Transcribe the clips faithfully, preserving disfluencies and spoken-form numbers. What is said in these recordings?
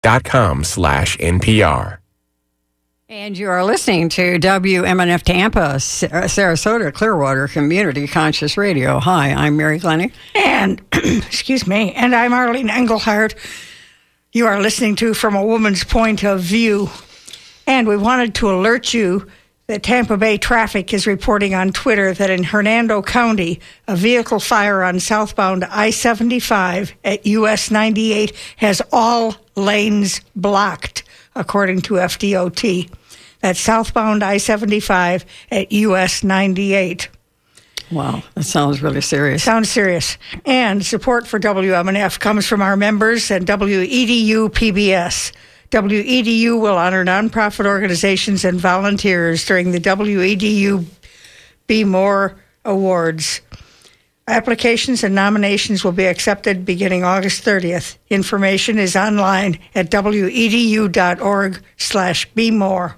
dot com slash NPR. And you are listening to W M N F Tampa, Sarasota, Clearwater Community Conscious Radio. Hi, I'm Mary Glennie. And, excuse me, and I'm Arlene Engelhardt. You are listening to From a Woman's Point of View. And we wanted to alert you that Tampa Bay Traffic is reporting on Twitter that in Hernando County, a vehicle fire on southbound I seventy-five at U S ninety-eight has all lanes blocked, according to F D O T. That's southbound I seventy-five at U S ninety-eight. Wow, that sounds really serious. Sounds serious. And support for W M N F comes from our members and W E D U P B S. W E D U will honor nonprofit organizations and volunteers during the W E D U Be More Awards. Applications and nominations will be accepted beginning August thirtieth. Information is online at wedu.org slash be more.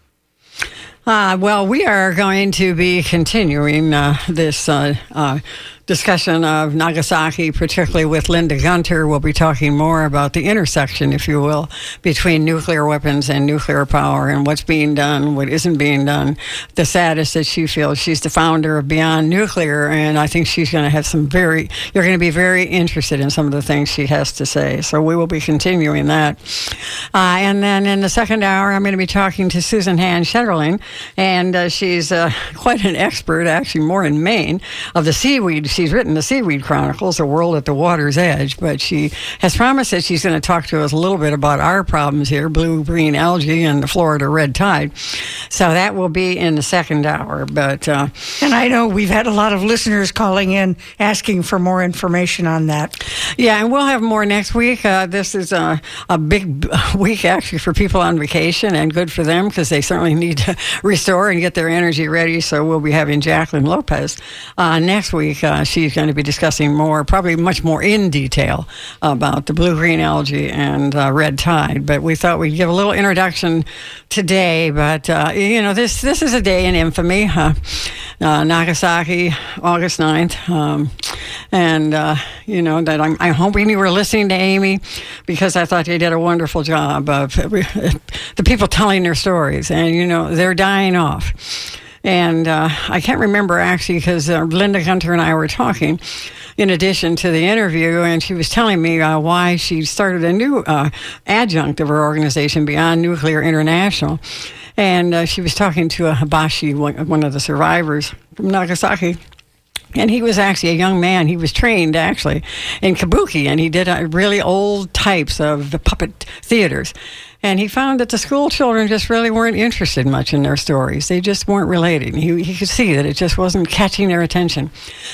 Uh, well, we are going to be continuing uh, this uh, uh, discussion of Nagasaki, particularly with Linda Gunter. We'll be talking more about the intersection, if you will, between nuclear weapons and nuclear power and what's being done, what isn't being done. The saddest that she feels. She's the founder of Beyond Nuclear, and I think she's going to have some very, you're going to be very interested in some of the things she has to say. So we will be continuing that. Uh, and then in the second hour, I'm going to be talking to Susan Hand-Shetterling, and uh, she's uh, quite an expert, actually more in Maine, of the seaweed. She's written the Seaweed Chronicles, A World at the Water's Edge, but she has promised that she's going to talk to us a little bit about our problems here, blue-green algae and the Florida red tide. So that will be in the second hour. But uh, And I know we've had a lot of listeners calling in asking for more information on that. Yeah, and we'll have more next week. Uh, this is a, a big week, actually, for people on vacation, and good for them because they certainly need to restore and get their energy ready. So we'll be having Jacqueline Lopez uh, next week. Uh, she's going to be discussing more, probably much more in detail about the blue-green algae and uh, red tide. But we thought we'd give a little introduction today. But, uh, you know, this this is a day in infamy. Uh, uh, Nagasaki, August ninth. Um, and, uh, you know, that I'm, I'm hoping you were listening to Amy because I thought they did a wonderful job of the people telling their stories. And, you know, they're dying off. And uh, I can't remember, actually, because uh, Linda Gunter and I were talking in addition to the interview, and she was telling me uh, why she started a new uh, adjunct of her organization, Beyond Nuclear International. And uh, she was talking to a Hibashi, one of the survivors from Nagasaki. And he was actually a young man. He was trained, actually, in kabuki, and he did uh, really old types of the puppet theaters. And he found that the school children just really weren't interested much in their stories. They just weren't relating. He, he could see that it just wasn't catching their attention.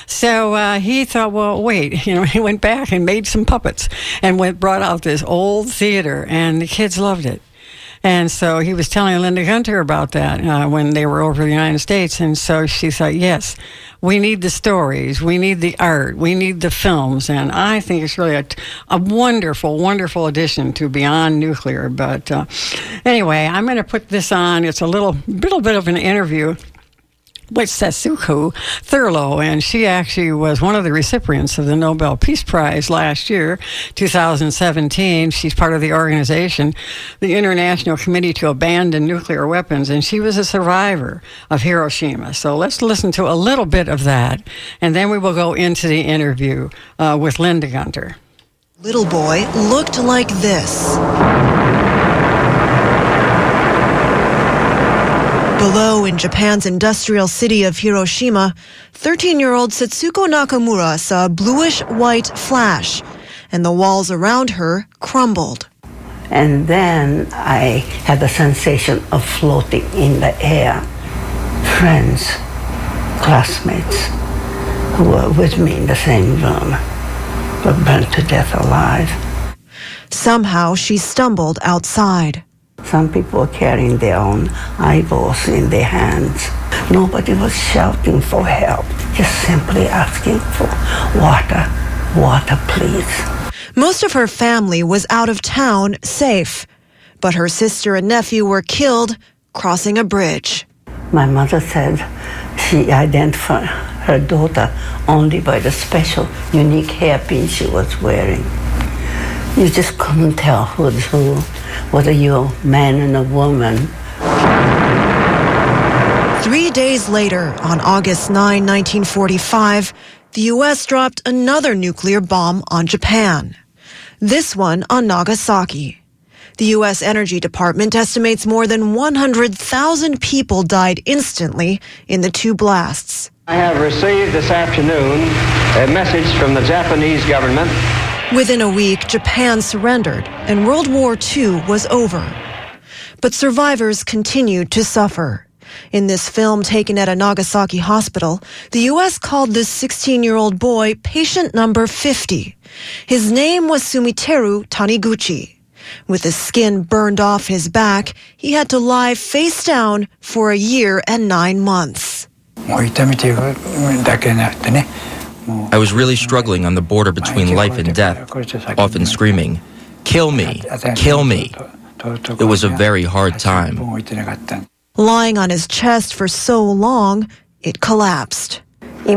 So uh, he thought, well, wait. You know, he went back and made some puppets and went brought out this old theater, and the kids loved it. And so he was telling Linda Gunter about that uh, when they were over the United States. And so she thought, yes, we need the stories. We need the art. We need the films. And I think it's really a, a wonderful, wonderful addition to Beyond Nuclear. But uh, anyway, I'm going to put this on. It's a little, little bit of an interview with Setsuko Thurlow, and she actually was one of the recipients of the Nobel Peace Prize last year, two thousand seventeen. She's part of the organization, the International Committee to Abandon Nuclear Weapons, and she was a survivor of Hiroshima. So let's listen to a little bit of that, and then we will go into the interview uh, with Linda Gunter. Little boy looked like this. Below, in Japan's industrial city of Hiroshima, thirteen-year-old Setsuko Nakamura saw a bluish-white flash, and the walls around her crumbled. And then I had the sensation of floating in the air. Friends, classmates who were with me in the same room were burnt to death alive. Somehow, she stumbled outside. Some people were carrying their own eyeballs in their hands. Nobody was shouting for help, just simply asking for water, water, please. Most of her family was out of town, safe. But her sister and nephew were killed crossing a bridge. My mother said she identified her daughter only by the special, unique hairpin she was wearing. You just couldn't tell who's who, whether you're a man and a woman. Three days later, on August ninth, nineteen forty-five, the U S dropped another nuclear bomb on Japan. This one on Nagasaki. The U S Energy Department estimates more than one hundred thousand people died instantly in the two blasts. I have received this afternoon a message from the Japanese government. Within a week, Japan surrendered and World War Two was over. But survivors continued to suffer. In this film taken at a Nagasaki hospital, the U S called this sixteen-year-old boy patient number fifty. His name was Sumiteru Taniguchi. With his skin burned off his back, he had to lie face down for a year and nine months. I was really struggling on the border between life and death, often screaming, "Kill me, kill me." It was a very hard time. Lying on his chest for so long, it collapsed. I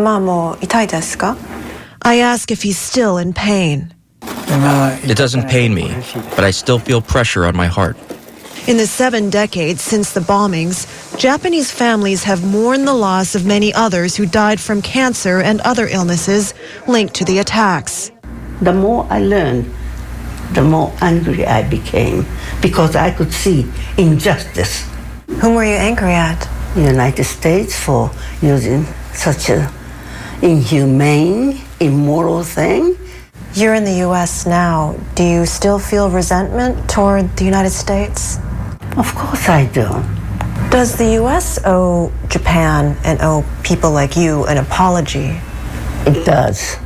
ask if he's still in pain. It doesn't pain me, but I still feel pressure on my heart. In the seven decades since the bombings, Japanese families have mourned the loss of many others who died from cancer and other illnesses linked to the attacks. The more I learned, the more angry I became because I could see injustice. Whom were you angry at? The United States for using such an inhumane, immoral thing. You're in the U S now. Do you still feel resentment toward the United States? Of course I do. Does the U S owe Japan and owe people like you an apology? It does.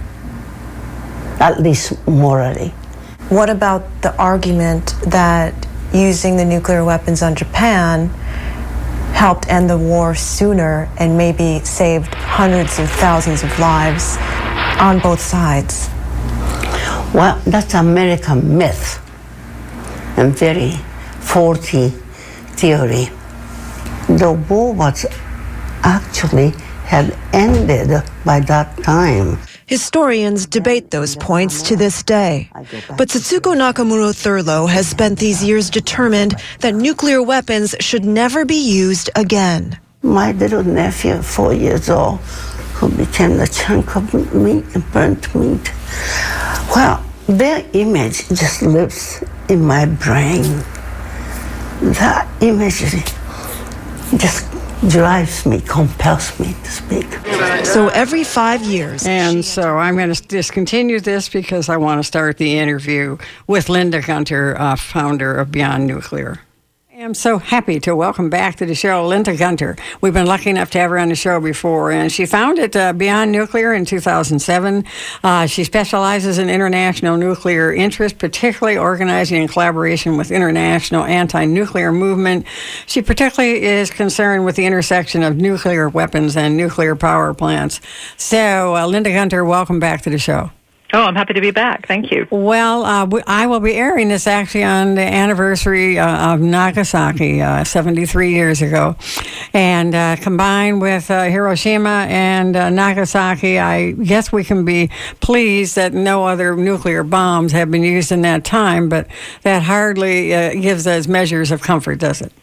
At least morally. What about the argument that using the nuclear weapons on Japan helped end the war sooner and maybe saved hundreds of thousands of lives on both sides? Well, that's American myth and very faulty theory. The war was actually had ended by that time. Historians debate those points to this day. But Setsuko Nakamura Thurlow has spent these years determined that nuclear weapons should never be used again. My little nephew, four years old, who became a chunk of meat, burnt meat. Well, their image just lives in my brain. That image just drives me, compels me to speak. So every five years. And so I'm going to discontinue this because I want to start the interview with Linda Gunter, uh, founder of Beyond Nuclear. I'm so happy to welcome back to the show Linda Gunter. We've been lucky enough to have her on the show before, and she founded uh, Beyond Nuclear in two thousand seven. Uh, she specializes in international nuclear interest, particularly organizing in collaboration with international anti-nuclear movement. She particularly is concerned with the intersection of nuclear weapons and nuclear power plants. So, uh, Linda Gunter, welcome back to the show. Oh, I'm happy to be back. Thank you. Well, uh, I will be airing this actually on the anniversary uh, of Nagasaki, uh, seventy-three years ago. And uh, combined with uh, Hiroshima and uh, Nagasaki, I guess we can be pleased that no other nuclear bombs have been used in that time, but that hardly uh, gives us measures of comfort, does it?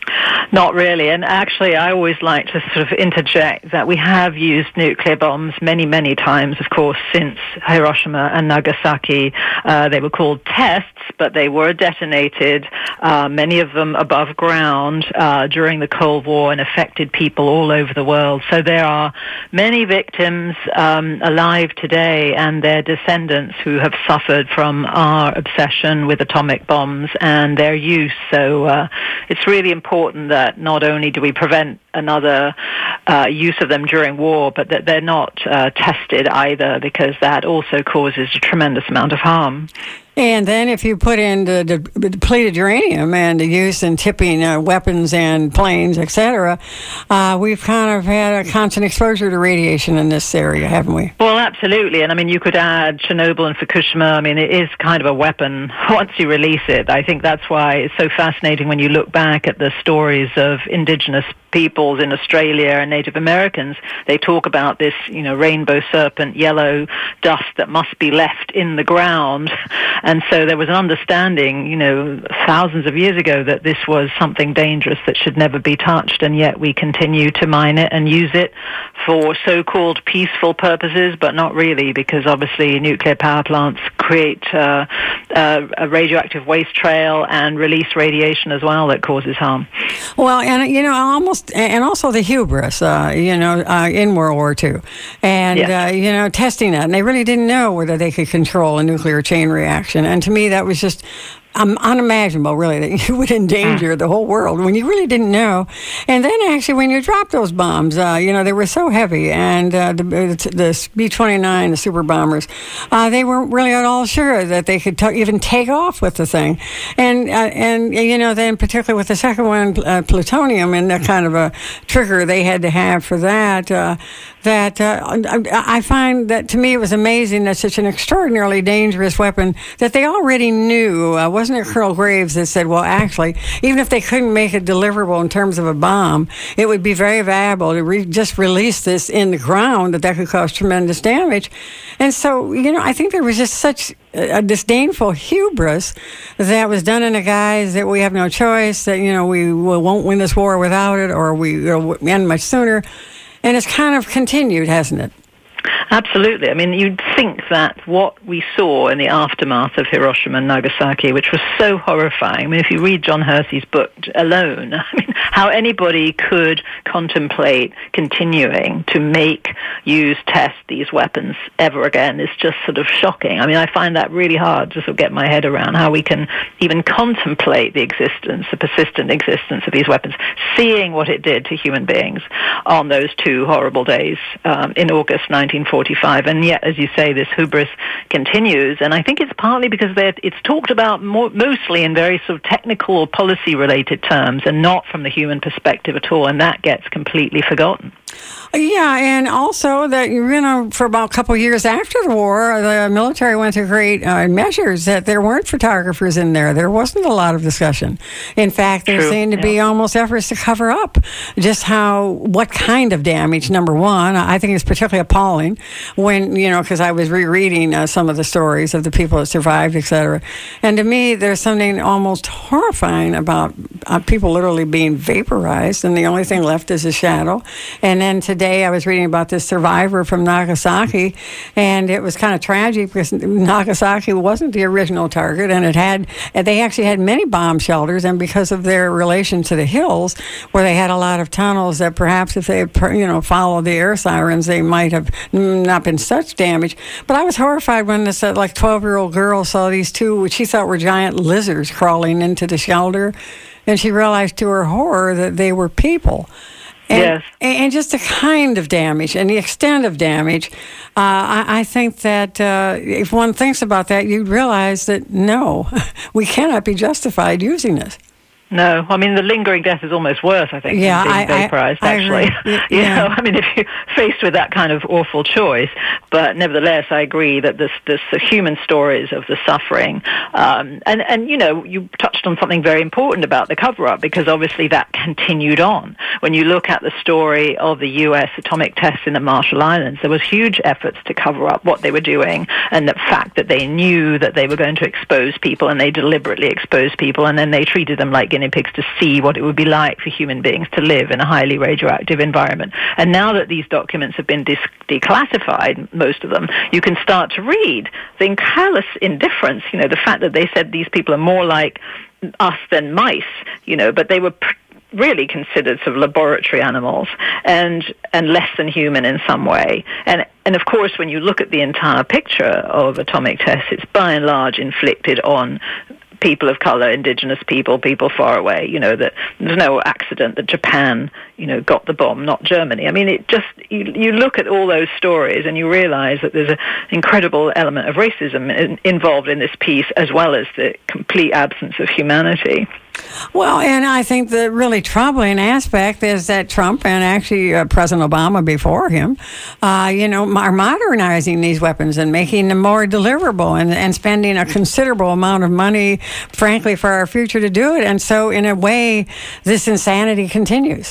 Not really. And actually, I always like to sort of interject that we have used nuclear bombs many, many times, of course, since Hiroshima and Nagasaki. Uh, they were called tests, but they were detonated, uh, many of them above ground uh, during the Cold War, and affected people all over the world. So there are many victims um, alive today and their descendants who have suffered from our obsession with atomic bombs and their use. So uh, it's really important that not only do we prevent another uh, use of them during war, but that they're not uh, tested either, because that also causes a tremendous amount of harm. And then if you put in the, the depleted uranium and the use in tipping uh, weapons and planes, et cetera, uh, we've kind of had a constant exposure to radiation in this area, haven't we? Well, absolutely. And I mean, you could add Chernobyl and Fukushima. I mean, it is kind of a weapon once you release it. I think that's why it's so fascinating when you look back at the stories of indigenous peoples in Australia and Native Americans. They talk about this, you know, rainbow serpent, yellow dust that must be left in the ground. And so there was an understanding, you know, thousands of years ago that this was something dangerous that should never be touched, and yet we continue to mine it and use it for so-called peaceful purposes, but not really, because obviously nuclear power plants create uh, uh, a radioactive waste trail and release radiation as well that causes harm. Well, and you know, almost, and also the hubris, uh, you know, uh, in World War Two, and yeah. uh, you know, testing that, and they really didn't know whether they could control a nuclear chain reaction, and to me, that was just Um, unimaginable, really, that you would endanger the whole world when you really didn't know. And then, actually, when you dropped those bombs, uh, you know, they were so heavy, and uh, the, the B twenty-nine, the super bombers, uh, they weren't really at all sure that they could t- even take off with the thing. And, uh, and you know, then particularly with the second one, uh, plutonium, and that kind of a trigger they had to have for that, uh, that uh, I find that, to me, it was amazing that such an extraordinarily dangerous weapon that they already knew. Uh, wasn't it Colonel Graves that said, well, actually, even if they couldn't make it deliverable in terms of a bomb, it would be very valuable to re- just release this in the ground, that that could cause tremendous damage. And so, you know, I think there was just such a disdainful hubris that was done in a guise that we have no choice, that, you know, we won't win this war without it, or we will end much sooner. And it's kind of continued, hasn't it? Absolutely. I mean, you'd think that what we saw in the aftermath of Hiroshima and Nagasaki, which was so horrifying, I mean, if you read John Hersey's book alone, I mean, how anybody could contemplate continuing to make, use, test these weapons ever again is just sort of shocking. I mean, I find that really hard to sort of get my head around, how we can even contemplate the existence, the persistent existence of these weapons, seeing what it did to human beings on those two horrible days um, in August nineteen forty-five. And yet, as you say, this hubris continues. And I think it's partly because it's talked about more, mostly in very sort of technical or policy-related terms, and not from the human perspective at all. And that gets completely forgotten. Yeah, and also that, you know, for about a couple of years after the war, the military went to great uh, measures that there weren't photographers in there. There wasn't a lot of discussion. In fact, there True. seemed to yeah. be almost efforts to cover up just how, what kind of damage, number one. I think it's particularly appalling when, you know, because I was rereading uh, some of the stories of the people that survived, et cetera. And to me, there's something almost horrifying about uh, people literally being vaporized, and the only thing left is a shadow. And then today, I was reading about this survivor from Nagasaki, and it was kind of tragic because Nagasaki wasn't the original target, and it had they actually had many bomb shelters, and because of their relation to the hills, where they had a lot of tunnels, that perhaps if they had, you know, followed the air sirens, they might have not been such damage. But I was horrified when this uh, like twelve-year-old girl saw these two, which she thought were giant lizards, crawling into the shelter, and she realized to her horror that they were people. And, yes. and just the kind of damage and the extent of damage, uh, I, I think that uh, if one thinks about that, you'd realize that, no, we cannot be justified using this. No, I mean, the lingering death is almost worse, I think, yeah, than being I, vaporized, I, I actually. agree. you yeah. know, I mean, if you're faced with that kind of awful choice, but nevertheless, I agree that this, this the human stories of the suffering, um, and, and, you know, you touched on something very important about the cover-up, because obviously that continued on. When you look at the story of the U S atomic tests in the Marshall Islands, there was huge efforts to cover up what they were doing, and the fact that they knew that they were going to expose people, and they deliberately exposed people, and then they treated them like guinea pigs to see what it would be like for human beings to live in a highly radioactive environment. And now that these documents have been dis- declassified, most of them, you can start to read the callous indifference, you know, the fact that they said these people are more like us than mice, you know, but they were pr- really considered sort of laboratory animals, and and less than human in some way. And and of course, when you look at the entire picture of atomic tests, it's by and large inflicted on people of color, indigenous people, people far away. You know, that there's no accident that Japan, you know, got the bomb, not Germany. I mean, it just, you, you look at all those stories and you realize that there's an incredible element of racism in, involved in this piece, as well as the complete absence of humanity. Well, and I think the really troubling aspect is that Trump, and actually uh, President Obama before him, uh, you know, are modernizing these weapons and making them more deliverable, and, and spending a considerable amount of money, frankly, for our future to do it. And so, in a way, this insanity continues.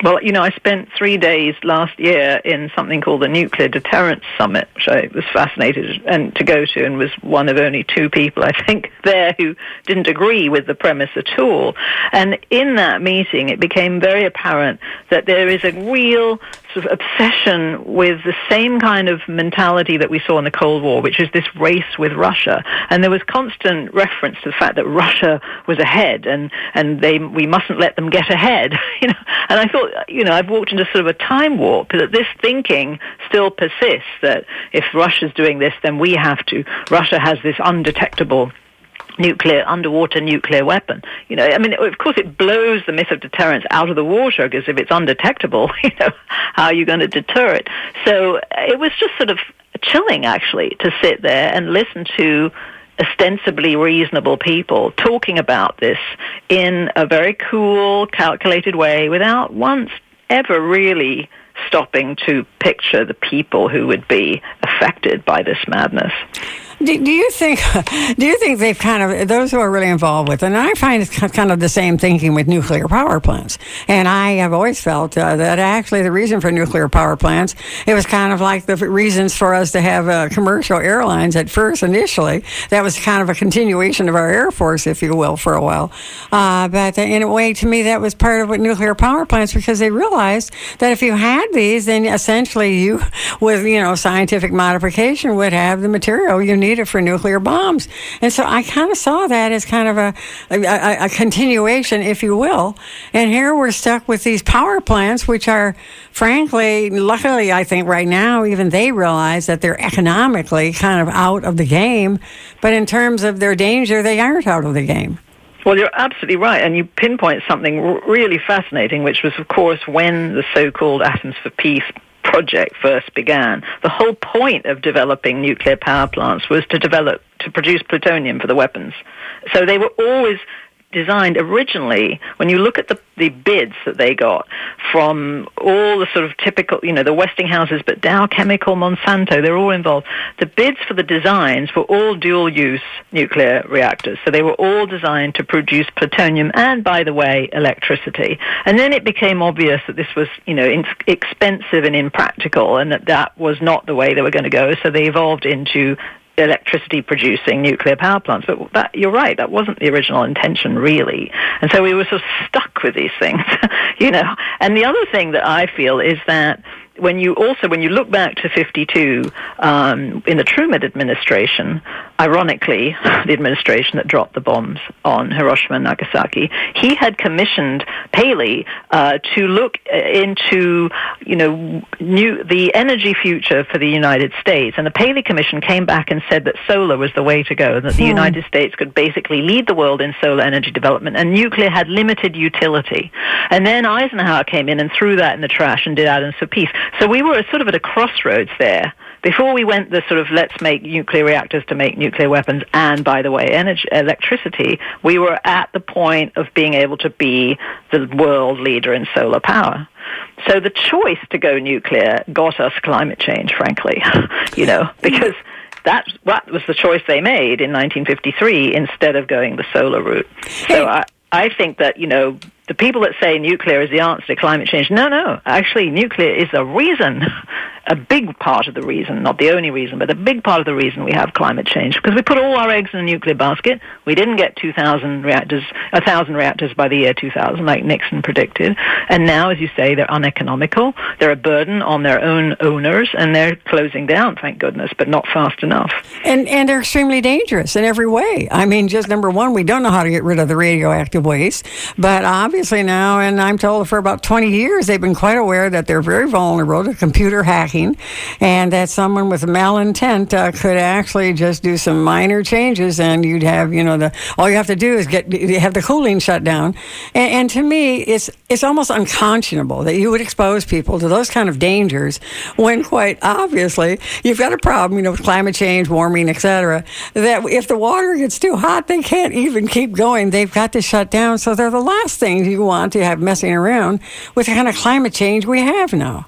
Well, you know, I spent three days last year in something called the Nuclear Deterrence Summit, which I was fascinated and to go to, and was one of only two people, I think, there who didn't agree with the premise at all. And in that meeting, it became very apparent that there is a real sort of obsession with the same kind of mentality that we saw in the Cold War, which is this race with Russia. And there was constant reference to the fact that Russia was ahead, and, and they we mustn't let them get ahead. You know, and I thought, you know, I've walked into sort of a time warp, that this thinking still persists, that if Russia's doing this, then we have to. Russia has this undetectable nuclear, underwater nuclear weapon. You know, I mean, of course, it blows the myth of deterrence out of the water, because if it's undetectable, you know, how are you going to deter it? So it was just sort of chilling, actually, to sit there and listen to ostensibly reasonable people talking about this in a very cool, calculated way, without once ever really stopping to picture the people who would be affected by this madness. Do, do you think? Do you think they've kind of, those who are really involved with it? And I find it's kind of the same thinking with nuclear power plants. And I have always felt uh, that actually the reason for nuclear power plants, it was kind of like the reasons for us to have uh, commercial airlines at first. Initially, that was kind of a continuation of our Air Force, if you will, for a while. Uh, but in a way, to me, that was part of what nuclear power plants, because they realized that if you had these, then essentially you, with you know scientific modification, would have the material you need for nuclear bombs. And so I kind of saw that as kind of a, a, a continuation, if you will. And here we're stuck with these power plants, which are, frankly, luckily, I think right now, even they realize that they're economically kind of out of the game. But in terms of their danger, they aren't out of the game. Well, you're absolutely right, and you pinpoint something r- really fascinating, which was, of course, when the so-called Atoms for Peace project first began. The whole point of developing nuclear power plants was to develop, to produce plutonium for the weapons. So they were always designed originally, when you look at the, the bids that they got from all the sort of typical, you know, the Westinghouses, but Dow Chemical, Monsanto, they're all involved. The bids for the designs were all dual-use nuclear reactors. So they were all designed to produce plutonium and, by the way, electricity. And then it became obvious that this was, you know, in- expensive and impractical, and that that was not the way they were going to go. So they evolved into electricity producing nuclear power plants. But that, you're right, that wasn't the original intention, really. And so we were sort of stuck with these things, you know. And the other thing that I feel is that when you also, when you look back to fifty-two, um, in the Truman administration, ironically, the administration that dropped the bombs on Hiroshima and Nagasaki, he had commissioned Paley uh, to look into, you know, new, the energy future for the United States. And the Paley Commission came back and said that solar was the way to go, that the hmm. United States could basically lead the world in solar energy development, and nuclear had limited utility. And then Eisenhower came in and threw that in the trash and did Atoms for Peace. So we were sort of at a crossroads there. Before we went the sort of let's make nuclear reactors to make nuclear weapons, and by the way, energy, electricity, we were at the point of being able to be the world leader in solar power. So the choice to go nuclear got us climate change, frankly, you know, because that, that was the choice they made in nineteen fifty-three instead of going the solar route. So I, I think that, you know, the people that say nuclear is the answer to climate change, no, no. Actually, nuclear is a reason, a big part of the reason, not the only reason, but a big part of the reason we have climate change. Because we put all our eggs in a nuclear basket. We didn't get two thousand reactors, one thousand reactors by the year two thousand, like Nixon predicted. And now, as you say, they're uneconomical. They're a burden on their own owners, and they're closing down, thank goodness, but not fast enough. And and they're extremely dangerous in every way. I mean, just number one, we don't know how to get rid of the radioactive waste. But obviously now, and I'm told for about twenty years, they've been quite aware that they're very vulnerable to computer hacking, and that someone with malintent uh, could actually just do some minor changes, and you'd have, you know, the all you have to do is get have the cooling shut down. And, and to me, it's it's almost unconscionable that you would expose people to those kind of dangers when, quite obviously, you've got a problem, you know, with climate change, warming, et cetera. That if the water gets too hot, they can't even keep going. They've got to shut down. So they're the last things you want to have messing around with the kind of climate change we have now.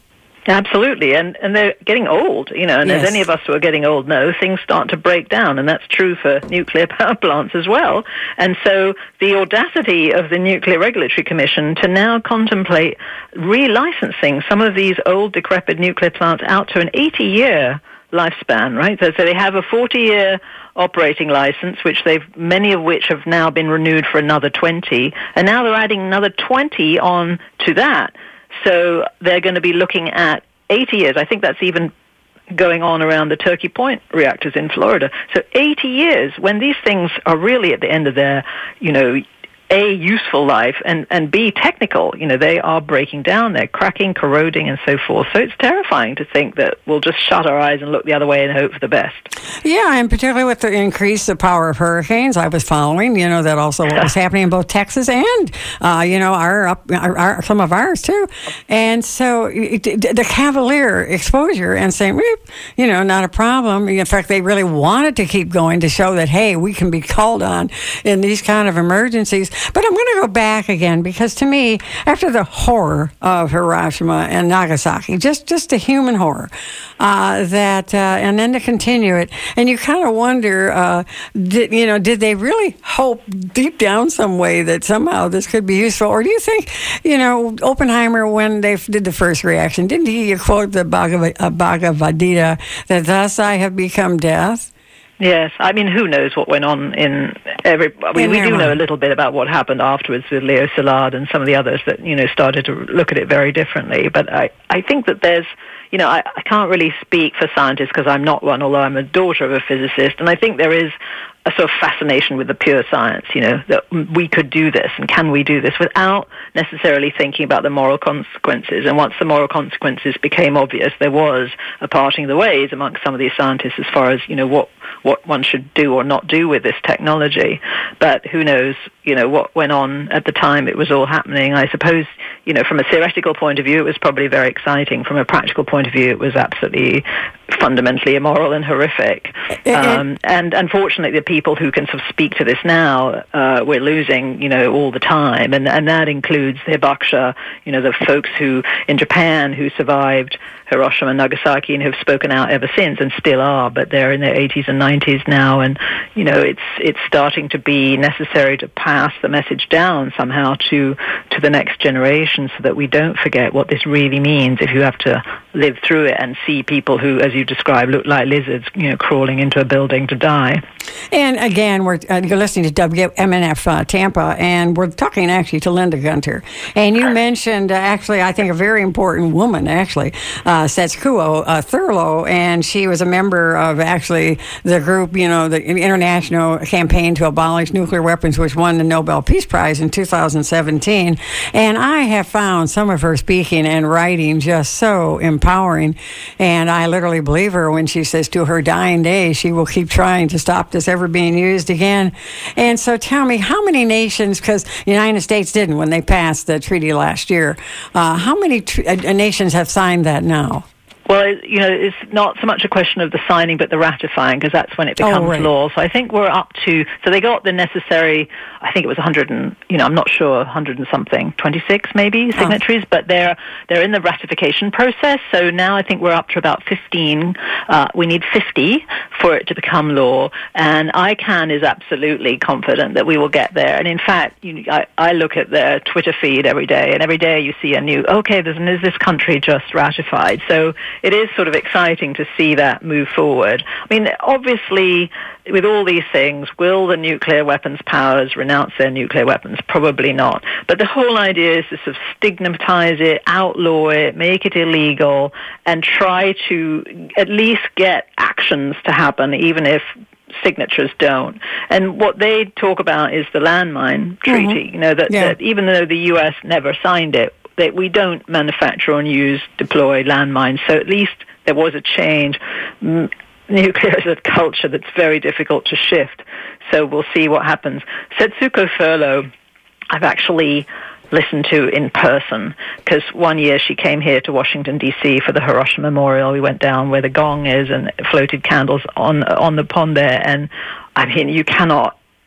Absolutely, and and they're getting old, you know, and yes. as any of us who are getting old know, things start to break down, and that's true for nuclear power plants as well. And so the audacity of the Nuclear Regulatory Commission to now contemplate relicensing some of these old, decrepit nuclear plants out to an eighty-year lifespan, right? So, so they have a forty-year operating license, which they've many of which have now been renewed for another twenty, and now they're adding another twenty on to that. So they're going to be looking at eighty years. I think that's even going on around the Turkey Point reactors in Florida. So eighty years, when these things are really at the end of their, you know, A, useful life, and, and B, technical. You know, they are breaking down, they're cracking, corroding, and so forth. So it's terrifying to think that we'll just shut our eyes and look the other way and hope for the best. Yeah, and particularly with the increase of power of hurricanes, I was following, you know, that also what was happening in both Texas and, uh, you know, our, up, our, our some of ours, too. And so it, the cavalier exposure and saying, you know, not a problem. In fact, they really wanted to keep going to show that, hey, we can be called on in these kind of emergencies. But I'm going to go back again because to me, after the horror of Hiroshima and Nagasaki, just, just a human horror, uh, that, uh, and then to continue it, and you kind of wonder, uh, did, you know, did they really hope deep down some way that somehow this could be useful? Or do you think, you know, Oppenheimer, when they did the first reaction, didn't he quote the Bhagavad, uh, Bhagavad Gita, that thus I have become death? Yes, I mean, who knows what went on in every... I mean, we do know a little bit about what happened afterwards with Leo Szilard and some of the others that, you know, started to look at it very differently. But I, I think that there's, you know, I, I can't really speak for scientists because I'm not one, although I'm a daughter of a physicist, and I think there is a sort of fascination with the pure science, you know, that we could do this and can we do this without necessarily thinking about the moral consequences. And once the moral consequences became obvious, there was a parting of the ways amongst some of these scientists as far as, you know, what, what one should do or not do with this technology. But who knows, you know, what went on at the time it was all happening. I suppose, you know, from a theoretical point of view, it was probably very exciting. From a practical point of view, it was absolutely fundamentally immoral and horrific. Um, and unfortunately, the people who can sort of speak to this now, uh, we're losing, you know, all the time. And, and that includes the Hibakusha, you know, the folks who, in Japan, who survived Hiroshima and Nagasaki and have spoken out ever since and still are, but they're in their eighties and nineties now. And, you know, it's it's starting to be necessary to pass the message down somehow to, to the next generation so that we don't forget what this really means if you have to live through it and see people who, as you described, look like lizards, you know, crawling into a building to die. And again, we're uh, you're listening to W M N F uh, Tampa, and we're talking actually to Linda Gunter. And you mentioned uh, actually, I think, a very important woman, actually, uh, Setsuko uh, Thurlow, and she was a member of actually the group, you know, the International Campaign to Abolish Nuclear Weapons, which won the Nobel Peace Prize in two thousand seventeen. And I have found some of her speaking and writing just so empowering, and I literally believe her when she says to her dying day she will keep trying to stop this ever being used again. And so tell me, how many nations, because the United States didn't when they passed the treaty last year, uh, how many tr- uh, nations have signed that now? Well, you know, it's not so much a question of the signing, but the ratifying, because that's when it becomes oh, right. law. So I think we're up to, so they got the necessary, I think it was one hundred and, you know, I'm not sure, one hundred and something, twenty-six maybe signatories, oh. but they're they're in the ratification process. So now I think we're up to about fifteen. Uh, we need fifty for it to become law. And I C A N is absolutely confident that we will get there. And in fact, you, I, I look at their Twitter feed every day, and every day you see a new, okay, there's, is this country just ratified? So it is sort of exciting to see that move forward. I mean, obviously, with all these things, will the nuclear weapons powers renounce their nuclear weapons? Probably not. But the whole idea is to sort of stigmatize it, outlaw it, make it illegal, and try to at least get actions to happen, even if signatures don't. And what they talk about is the landmine treaty, mm-hmm. you know, that, yeah. that even though the U S never signed it, that we don't manufacture and use, deploy landmines. So at least there was a change. M- nuclear is a culture that's very difficult to shift. So we'll see what happens. Setsuko Thurlow, I've actually listened to in person, because one year she came here to Washington, D C for the Hiroshima Memorial. We went down where the gong is and floated candles on on the pond there. And I mean, you cannot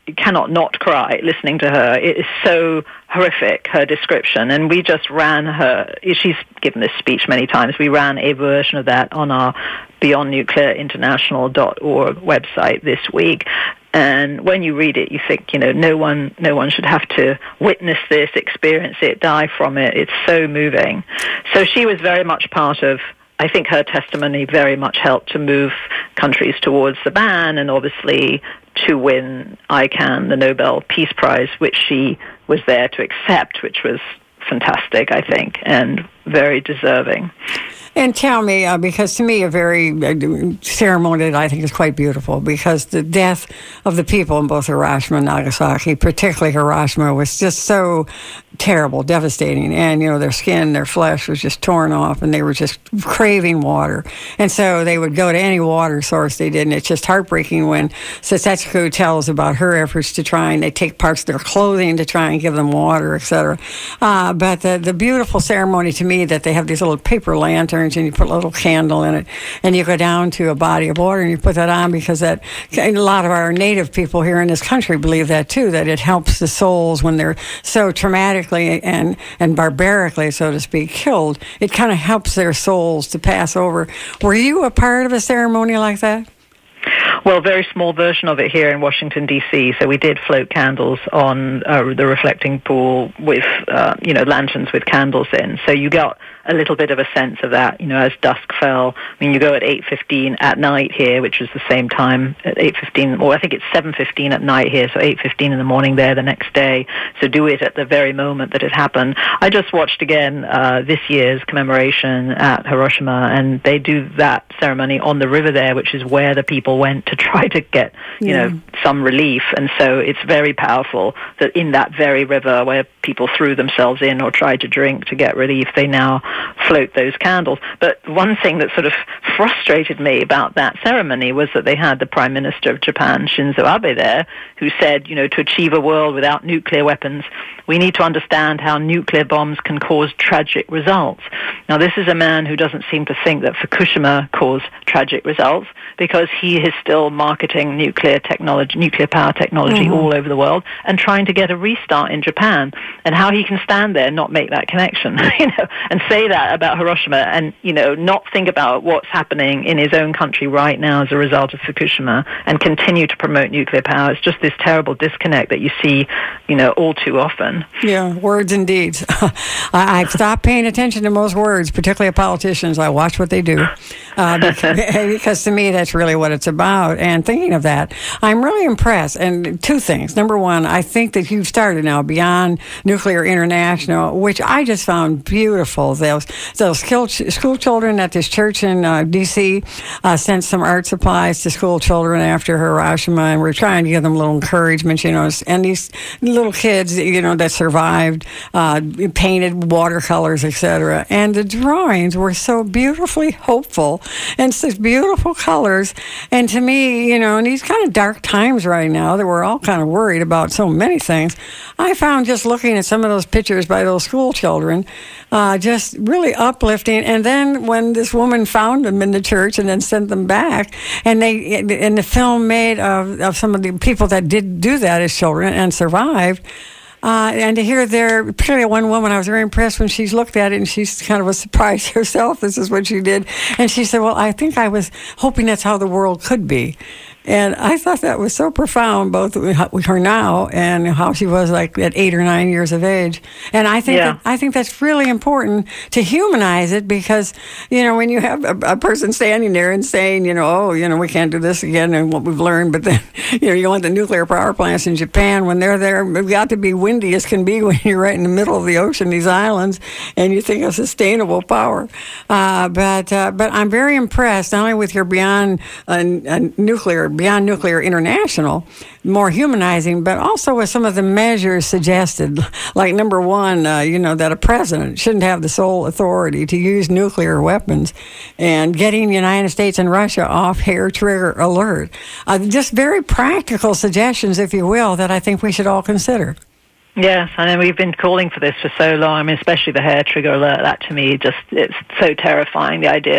you cannot not cry listening to her. It is so horrific, her description. And we just ran her, she's given this speech many times, we ran a version of that on our beyond nuclear international dot org website this week. And when you read it, you think, you know, no one no one should have to witness this, experience it, die from it. It's so moving. So she was very much part of, I think her testimony very much helped to move countries towards the ban, and obviously to win I CAN, the Nobel Peace Prize, which she was there to accept, which was fantastic, I think, and very deserving. And tell me, uh, because to me, a very uh, ceremony that I think is quite beautiful, because the death of the people in both Hiroshima and Nagasaki, particularly Hiroshima, was just so terrible, devastating. And, you know, their skin, their flesh was just torn off, and they were just craving water. And so they would go to any water source they did, and it's just heartbreaking when Setsuko tells about her efforts to try, and they take parts of their clothing to try and give them water, et cetera. Uh, but the, the beautiful ceremony to me that they have these little paper lanterns, and you put a little candle in it, and you go down to a body of water, and you put that on, because that a lot of our native people here in this country believe that too, that it helps the souls when they're so traumatically and, and barbarically, so to speak, killed. It kind of helps their souls to pass over. Were you a part of a ceremony like that? Well, very small version of it here in Washington, D C. So we did float candles on uh, the reflecting pool with, uh, you know, lanterns with candles in. So you got a little bit of a sense of that, you know, as dusk fell. I mean, you go at eight fifteen at night here, which is the same time at eight fifteen, or I think it's seven fifteen at night here, so eight fifteen in the morning there the next day. So do it at the very moment that it happened. I just watched again uh, this year's commemoration at Hiroshima, and they do that ceremony on the river there, which is where the people went to try to get, you yeah. know, some relief. And so it's very powerful that in that very river where people threw themselves in or tried to drink to get relief, they now float those candles. But one thing that sort of frustrated me about that ceremony was that they had the Prime Minister of Japan, Shinzo Abe, there, who said, you know, to achieve a world without nuclear weapons, we need to understand how nuclear bombs can cause tragic results. Now, this is a man who doesn't seem to think that Fukushima caused tragic results, because he is still marketing nuclear technology, nuclear power technology mm-hmm. all over the world, and trying to get a restart in Japan. And how he can stand there and not make that connection, you know, and say that about Hiroshima, and, you know, not think about what's happening in his own country right now as a result of Fukushima, and continue to promote nuclear power. It's just this terrible disconnect that you see, you know, all too often. Yeah, words and deeds. I've stopped paying attention to most words, particularly politicians. I watch what they do, uh, because, because to me that's really what it's about. And thinking of that, I'm really impressed. And two things. Number one, I think that you've started now Beyond Nuclear International, which I just found beautiful. Those those school, school children at this church in uh, D C uh, sent some art supplies to school children after Hiroshima, and we're trying to give them a little encouragement, you know. And these little kids, you know, that survived, uh, painted watercolors, et cetera. And the drawings were so beautifully hopeful and such beautiful colors. And to me, you know, in these kind of dark times right now that we're all kind of worried about so many things, I found just looking at some of those pictures by those school children uh, just really uplifting. And then when this woman found them in the church and then sent them back, and they and the film made of, of some of the people that did do that as children and survived. Uh, and to hear their, particularly one woman, I was very impressed when she's looked at it, and she's kind of was surprised herself. This is what she did. And she said, well, I think I was hoping that's how the world could be. And I thought that was so profound, both with her now and how she was like at eight or nine years of age. And I think yeah. that, I think that's really important to humanize it, because, you know, when you have a, a person standing there and saying, you know, oh, you know, we can't do this again and what we've learned, but then, you know, you want the nuclear power plants in Japan when they're there, it's got to be windy as can be when you're right in the middle of the ocean, these islands, and you think of sustainable power. Uh, but uh, but I'm very impressed, not only with your Beyond uh, Nuclear Beyond Nuclear International, more humanizing, but also with some of the measures suggested. Like number one, uh, you know, that a president shouldn't have the sole authority to use nuclear weapons, and getting the United States and Russia off hair trigger alert. Uh, just very practical suggestions, if you will, that I think we should all consider. Yes, I know we've been calling for this for so long. I mean, especially the hair trigger alert. That to me, just it's so terrifying. The idea that, you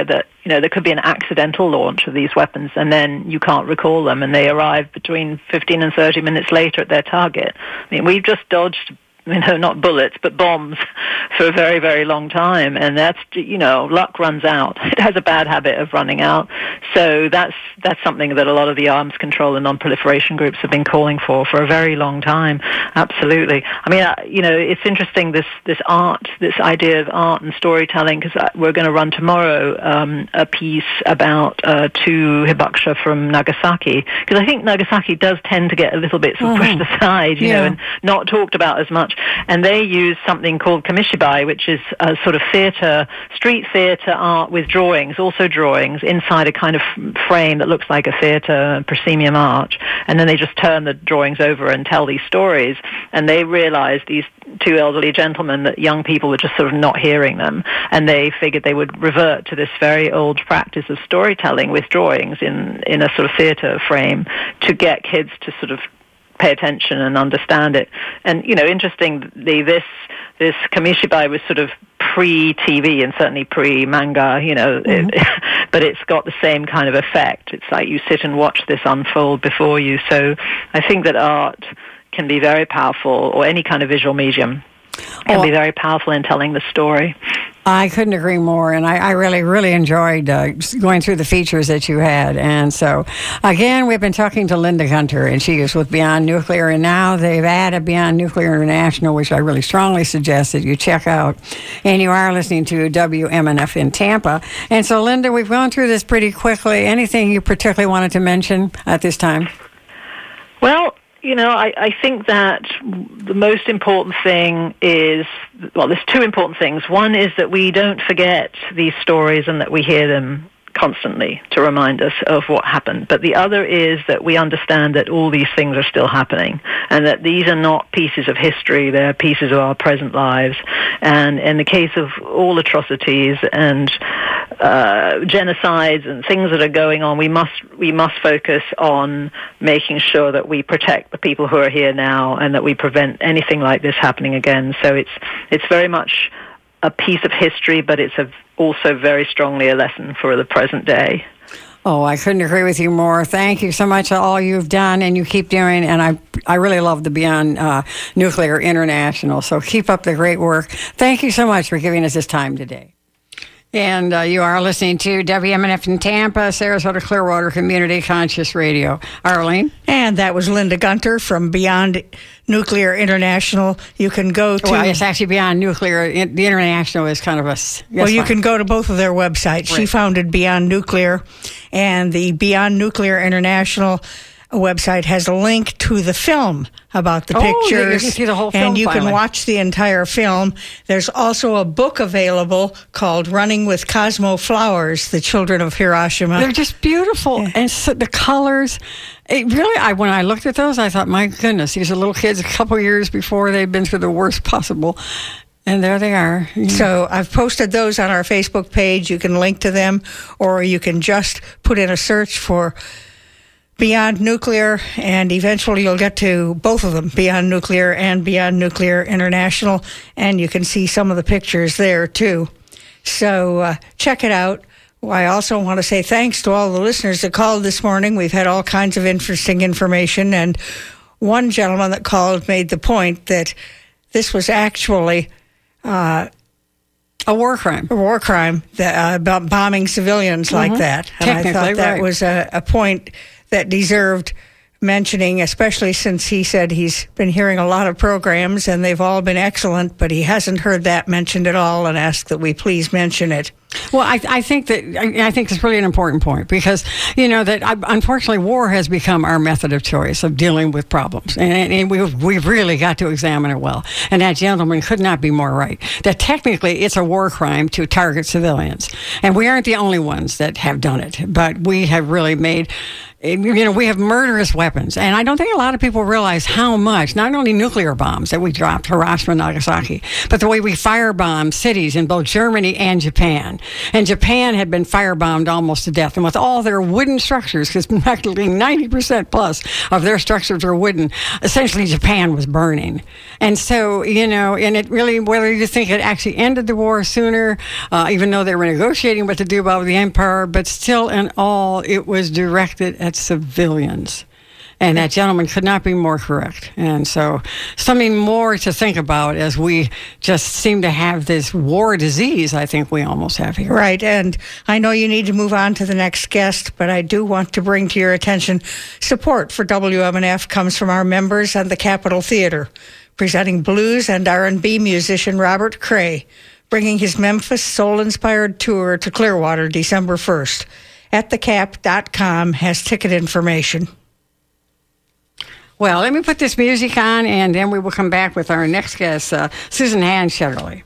you know, there could be an accidental launch of these weapons, and then you can't recall them, and they arrive between fifteen and thirty minutes later at their target. I mean, we've just dodged, you know, not bullets, but bombs for a very, very long time. And that's, you know, luck runs out. It has a bad habit of running out. So that's that's something that a lot of the arms control and non-proliferation groups have been calling for for a very long time. Absolutely. I mean, uh, you know, it's interesting, this, this art, this idea of art and storytelling, because we're going to run tomorrow um, a piece about uh, two hibakusha from Nagasaki, because I think Nagasaki does tend to get a little bit sort of pushed aside, you Yeah. know, and not talked about as much. And they use something called kamishibai, which is a sort of theater, street theater art with drawings, also drawings, inside a kind of frame that looks like a theater proscenium arch. And then they just turn the drawings over and tell these stories. And they realized, these two elderly gentlemen, that young people were just sort of not hearing them. And they figured they would revert to this very old practice of storytelling with drawings in, in a sort of theater frame to get kids to sort of pay attention and understand it. And, you know, interestingly, this this kamishibai was sort of pre-T V and certainly pre-manga, you know, mm-hmm. it, but it's got the same kind of effect. It's like you sit and watch this unfold before you. So I think that art can be very powerful, or any kind of visual medium can oh. be very powerful in telling the story. I couldn't agree more, and I, I really, really enjoyed uh, going through the features that you had. And so, again, we've been talking to Linda Gunter, and she is with Beyond Nuclear, and now they've added Beyond Nuclear International, which I really strongly suggest that you check out. And you are listening to W M N F in Tampa. And so, Linda, we've gone through this pretty quickly. Anything you particularly wanted to mention at this time? Well, you know, I, I think that the most important thing is, well, there's two important things. One is that we don't forget these stories and that we hear them constantly to remind us of what happened. But the other is that we understand that all these things are still happening, and that these are not pieces of history, they're pieces of our present lives. And in the case of all atrocities and uh, genocides and things that are going on, we must we must focus on making sure that we protect the people who are here now, and that we prevent anything like this happening again. So it's it's very much a piece of history, but it's a, also very strongly a lesson for the present day. Oh, I couldn't agree with you more. Thank you so much for all you've done and you keep doing. And I I really love the Beyond uh, Nuclear International. So keep up the great work. Thank you so much for giving us this time today. And uh, you are listening to W M N F in Tampa, Sarasota Clearwater Community Conscious Radio. Arlene? And that was Linda Gunter from Beyond Nuclear International. You can go to... Well, it's actually Beyond Nuclear. The International is kind of a... Yes, well, you fine. can go to both of their websites. Right. She founded Beyond Nuclear, and the Beyond Nuclear International website has a link to the film about the oh, pictures. You can see the whole film and you finally. can watch the entire film. There's also a book available called Running with Cosmo Flowers, The Children of Hiroshima. They're just beautiful. Yeah. And so the colors... It really, I when I looked at those, I thought, my goodness, these are little kids a couple years before they've been through the worst possible. And there they are. So I've posted those on our Facebook page. You can link to them, or you can just put in a search for Beyond Nuclear, and eventually you'll get to both of them, Beyond Nuclear and Beyond Nuclear International, and you can see some of the pictures there, too. So uh, check it out. Well, I also want to say thanks to all the listeners that called this morning. We've had all kinds of interesting information, and one gentleman that called made the point that this was actually uh, a war crime. A war crime that, uh, about bombing civilians mm-hmm. like that. And I thought that right. was a, a point that deserved mentioning, especially since he said he's been hearing a lot of programs and they've all been excellent, but he hasn't heard that mentioned at all, and asked that we please mention it. Well, I, I think that I think it's really an important point, because you know that unfortunately war has become our method of choice of dealing with problems, and, and we've we've really got to examine it well. And that gentleman could not be more right. That technically it's a war crime to target civilians, and we aren't the only ones that have done it, but we have really made you know, we have murderous weapons. And I don't think a lot of people realize how much, not only nuclear bombs that we dropped, Hiroshima and Nagasaki, but the way we firebombed cities in both Germany and Japan. And Japan had been firebombed almost to death. And with all their wooden structures, because practically ninety percent plus of their structures are wooden, essentially Japan was burning. And so, you know, and it really, whether you think it actually ended the war sooner, uh, even though they were negotiating what to do about the empire, but still in all, it was directed at civilians. And that gentleman could not be more correct. And so something more to think about as we just seem to have this war disease, I think we almost have here. Right. And I know you need to move on to the next guest, but I do want to bring to your attention support for W M N F comes from our members and the Capitol Theater, presenting blues and R and B musician Robert Cray, bringing his Memphis soul-inspired tour to Clearwater December first. At the cap dot com has ticket information. Well, let me put this music on, and then we will come back with our next guest, uh, Susan Hand-Shetterly.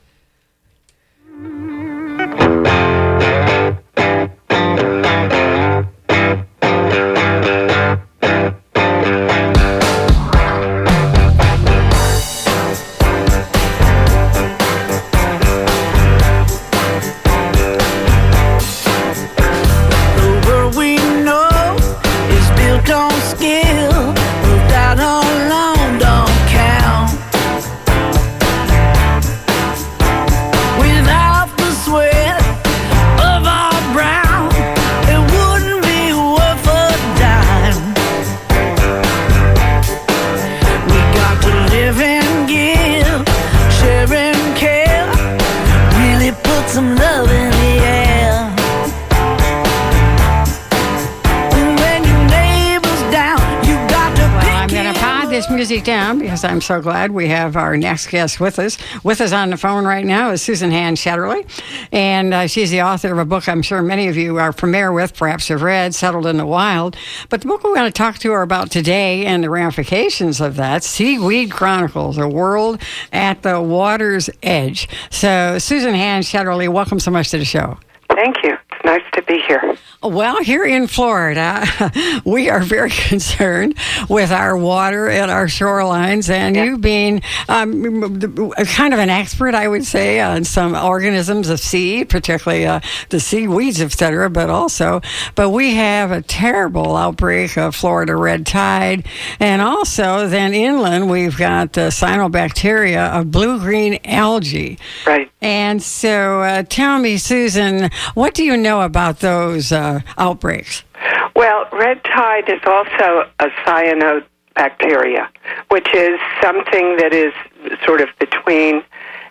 Music down because I'm so glad we have our next guest with us. With us on the phone right now is Susan Hand-Shetterly, and uh, she's the author of a book I'm sure many of you are familiar with, perhaps have read, Settled in the Wild. But the book we want to talk to her about today and the ramifications of that, Seaweed Chronicles, A World at the Water's Edge. So Susan Hand-Shetterly, welcome so much to the show. Thank you. It's nice to be here. Well, here in Florida, we are very concerned with our water and our shorelines, and yeah. you being um, kind of an expert, I would say, on some organisms of sea, particularly uh, the seaweeds, et cetera, but also, but we have a terrible outbreak of Florida red tide, and also then inland, we've got the cyanobacteria of blue-green algae. Right. And so uh, tell me, Susan, what do you know about those uh, outbreaks? Well, red tide is also a cyanobacteria, which is something that is sort of between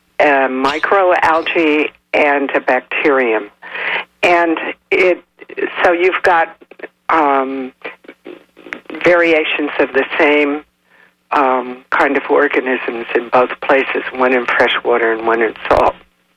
a microalgae and a bacterium. And it so you've got um, variations of the same um, kind of organisms in both places, one in freshwater and one in salt.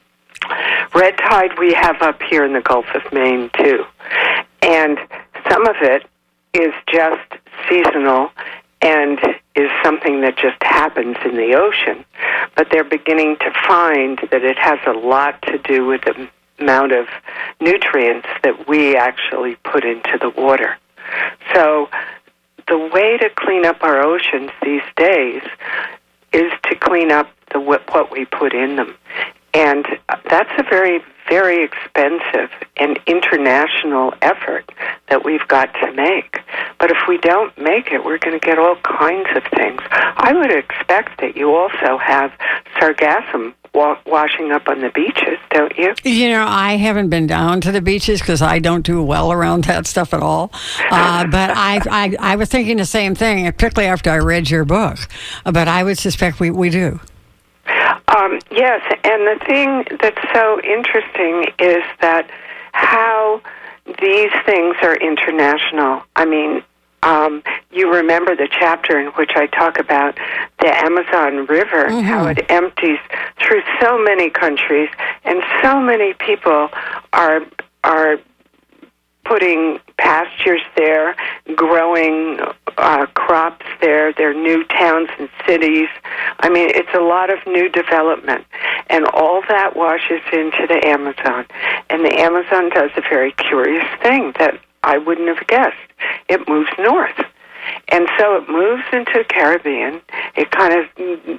Red tide we have up here in the Gulf of Maine, too. And some of it is just seasonal and is something that just happens in the ocean. But they're beginning to find that it has a lot to do with the amount of nutrients that we actually put into the water. So the way to clean up our oceans these days is to clean up the what we put in them. And that's a very, very expensive and international effort that we've got to make. But if we don't make it, we're going to get all kinds of things. I would expect that you also have sargassum wa- washing up on the beaches, don't you? You know, I haven't been down to the beaches because I don't do well around that stuff at all. Uh, but I, I, I was thinking the same thing, particularly after I read your book. But I would suspect we, we do. Um, yes, and the thing that's so interesting is that how these things are international. I mean, um, you remember the chapter in which I talk about the Amazon River, mm-hmm. how it empties through so many countries, and so many people are are putting pastures there, growing uh, crops there. There are new towns and cities. I mean, it's a lot of new development. And all that washes into the Amazon. And the Amazon does a very curious thing that I wouldn't have guessed. It moves north. And so it moves into the Caribbean. It kind of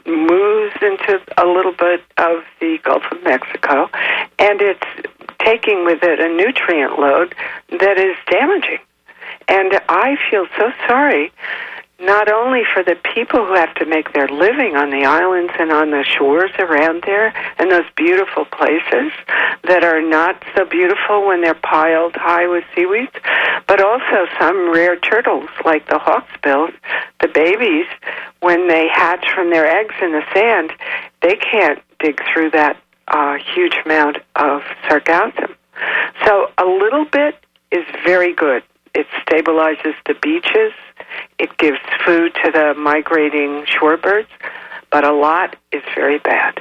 moves into a little bit of the Gulf of Mexico, and it's taking with it a nutrient load that is damaging. And I feel so sorry, not only for the people who have to make their living on the islands and on the shores around there, and those beautiful places that are not so beautiful when they're piled high with seaweeds, but also some rare turtles like the hawksbills, the babies, when they hatch from their eggs in the sand, they can't dig through that uh, huge amount of sargassum. So a little bit is very good. It stabilizes the beaches. It gives food to the migrating shorebirds, but a lot is very bad.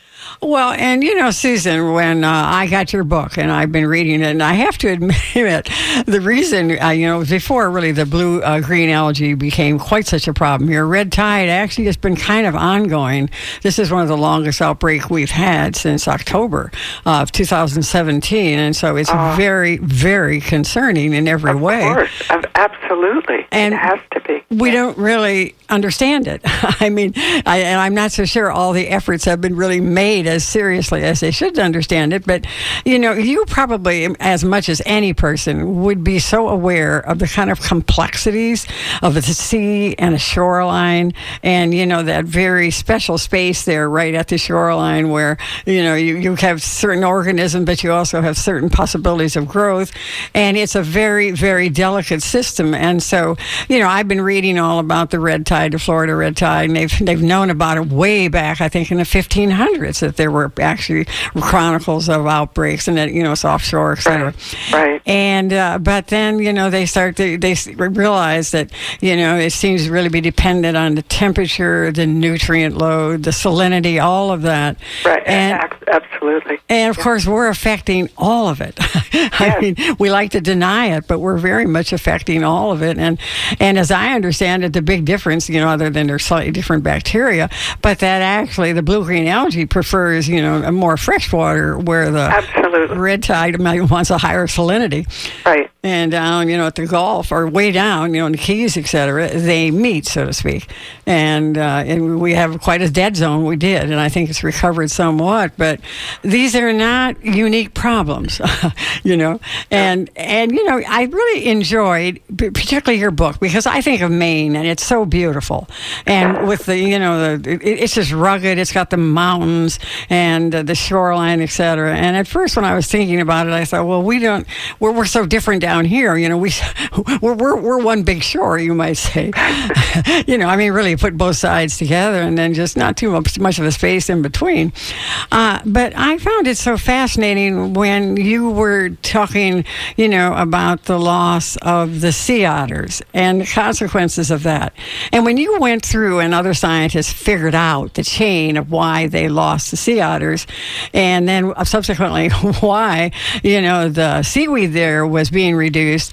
Well, and you know, Susan, when uh, I got your book and I've been reading it, and I have to admit, the reason, uh, you know, before really the blue-green uh, algae became quite such a problem here, red tide actually has been kind of ongoing. This is one of the longest outbreaks we've had since October of two thousand seventeen, and so it's uh, very, very concerning in every of way. Of course, absolutely. And it has to be. We yeah. don't really understand it. I mean, I, and I'm not so sure all the efforts have been really made as seriously as they should understand it. But, you know, you probably, as much as any person, would be so aware of the kind of complexities of the sea and a shoreline and, you know, that very special space there right at the shoreline where, you know, you, you have certain organisms, but you also have certain possibilities of growth. And it's a very, very delicate system. And so, you know, I've been reading all about the red tide, the Florida red tide, and they've, they've known about it way back, I think, in the fifteen hundreds, that there were actually chronicles of outbreaks and that, you know, it's offshore, et cetera. Right. right. And, uh, but then, you know, they start to, they realize that, you know, it seems to really be dependent on the temperature, the nutrient load, the salinity, all of that. Right. And, absolutely. And of yeah. course, we're affecting all of it. I yes. mean, we like to deny it, but we're very much affecting all of it. And, and as I understand it, the big difference, you know, other than they're slightly different bacteria, but that actually the blue-green algae prefers, you know, a more fresh water where the Absolutely. red tide wants a higher salinity. Right. And down, you know, at the Gulf or way down, you know, in the Keys, et cetera, they meet, so to speak. And, uh, and we have quite a dead zone. We did, and I think it's recovered somewhat. But these are not unique problems, you know. And, and, you know, I really enjoyed particularly your book because I think of Maine, and it's so beautiful. And with the, you know, the, it, it's just rugged. It's got the mountains and uh, the shoreline, et cetera. And at first when I was thinking about it, I thought, well, we don't, we're, we're so different down here. You know, we, we're, we're, we're one big shore, you might say. You know, I mean, really put both sides together and then just not too much, much of a space in between. Uh, but I found it so fascinating when you were talking, you know, about the loss of the sea otters and the consequences of that. And when you went through and other scientists figured out the chain of why they lost the sea otters and then subsequently why, you know, the seaweed there was being reduced,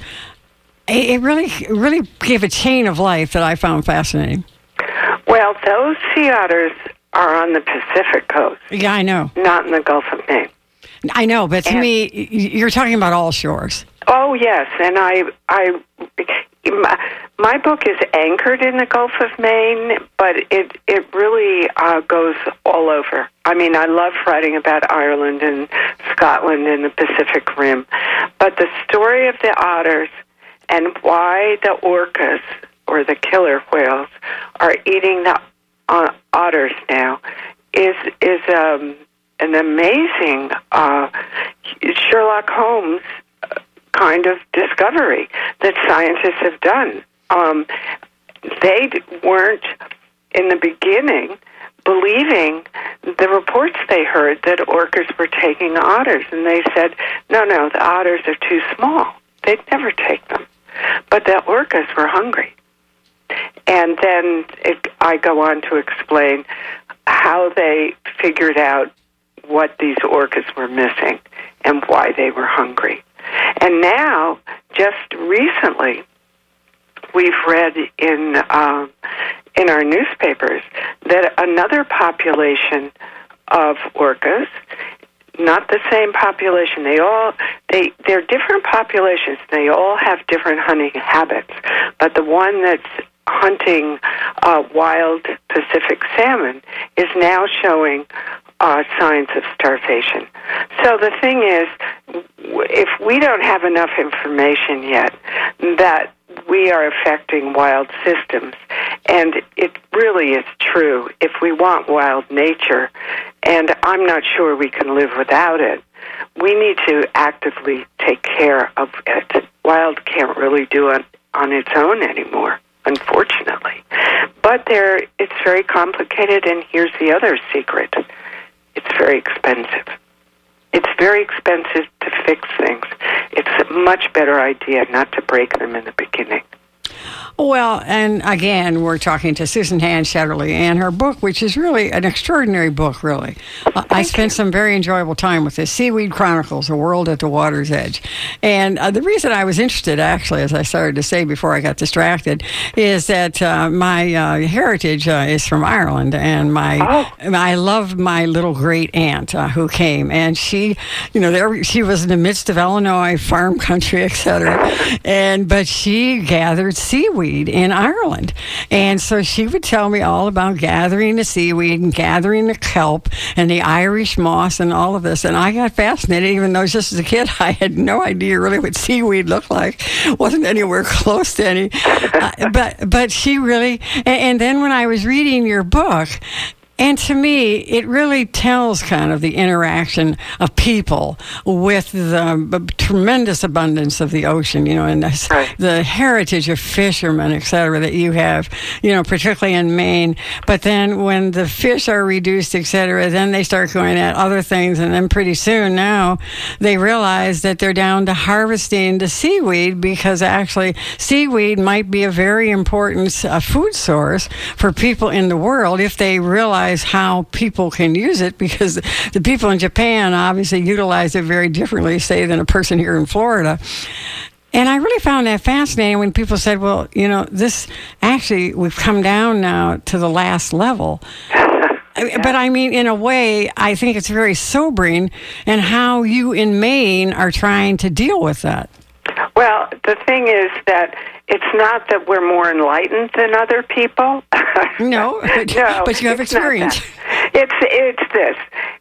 it really, really gave a chain of life that I found fascinating. Well, those sea otters are on the Pacific coast. Yeah, I know. Not in the Gulf of Maine. I know, but to and, me, you're talking about all shores. Oh, yes, and I, I, my, my book is anchored in the Gulf of Maine, but it, it really uh, goes all over. I mean, I love writing about Ireland and Scotland and the Pacific Rim, but the story of the otters and why the orcas, or the killer whales, are eating the uh, otters now is is um, an amazing uh, Sherlock Holmes kind of discovery that scientists have done. Um, they weren't, in the beginning, believing the reports they heard that orcas were taking otters, and they said, no, no, the otters are too small. They'd never take them. But the orcas were hungry. And then it, I go on to explain how they figured out what these orcas were missing and why they were hungry. And now, just recently, we've read in uh, in our newspapers that another population of orcas not the same population. They all they they're different populations. They all have different hunting habits, but the one that's hunting uh, wild Pacific salmon is now showing uh, signs of starvation. So the thing is, if we don't have enough information yet that we are affecting wild systems, and it really is true, if we want wild nature, and I'm not sure we can live without it, we need to actively take care of it. Wild can't really do it on its own anymore, unfortunately. But there, it's very complicated, and here's the other secret. It's very expensive. It's very expensive to fix things. It's a much better idea not to break them in the beginning. Well, and again, we're talking to Susan Hann Shetterly and her book, which is really an extraordinary book, really. Uh, I spent some very enjoyable time with this, Seaweed Chronicles, A World at the Water's Edge. And uh, the reason I was interested, actually, as I started to say before I got distracted, is that uh, my uh, heritage uh, is from Ireland, and my oh. I love my little great aunt uh, who came, and she, you know, there she was in the midst of Illinois, farm country, et cetera, and but she gathered seaweed in Ireland. And so she would tell me all about gathering the seaweed and gathering the kelp and the Irish moss and all of this. And I got fascinated, even though just as a kid, I had no idea really what seaweed looked like. Wasn't anywhere close to any. Uh, but, but she really, and, and then when I was reading your book, and to me, it really tells kind of the interaction of people with the tremendous abundance of the ocean, you know, and the, right. the heritage of fishermen, et cetera, that you have, you know, particularly in Maine. But then when the fish are reduced, et cetera, then they start going at other things. And then pretty soon now they realize that they're down to harvesting the seaweed, because actually seaweed might be a very important uh, food source for people in the world if they realize how people can use it, because the people in Japan obviously utilize it very differently, say, than a person here in Florida. And I really found that fascinating when people said, well, you know, this actually, we've come down now to the last level. Yeah. But I mean, in a way, I think it's very sobering, and how you in Maine are trying to deal with that. Well, the thing is that it's not that we're more enlightened than other people. No, but, no, but you have experience. It's it's this.